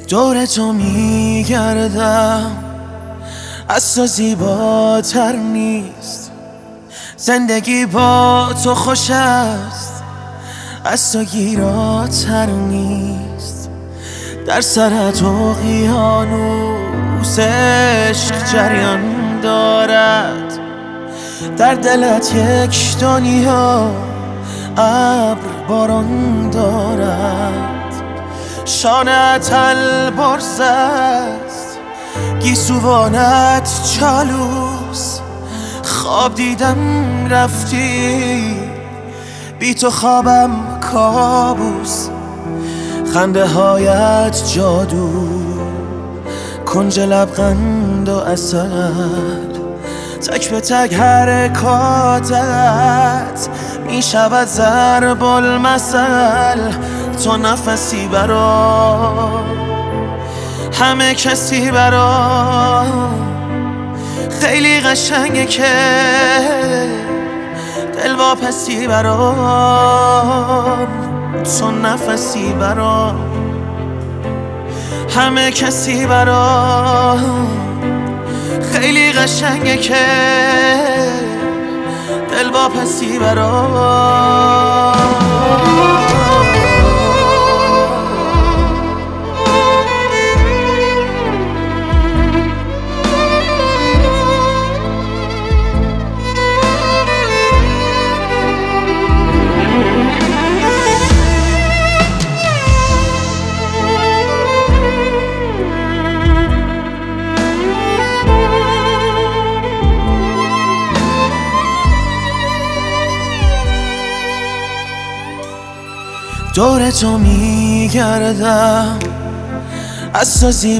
دور تو میگردم، از تو زیباتر نیست. زندگی با تو خوش است، از تو گیراتر نیست. در سرت اقیانوس عشق جریان دارد، در دلت یک دنیا ابر باران دارد. شانه‌ات البرز است، گیسوانت چالوس. خواب دیدم رفتی، بی تو خوابم کابوس. خنده هایت جادو، کنج لبخند و عسل. تک به تک حرکاتت می شود ضرب المثل. تو نفسی برام، همه کسی برام. خیلی قشنگه که دل واپسی برام. تو نفسی برام، همه کسی برام. خیلی قشنگه که دل واپسی برام. دور تو میگردم، از تو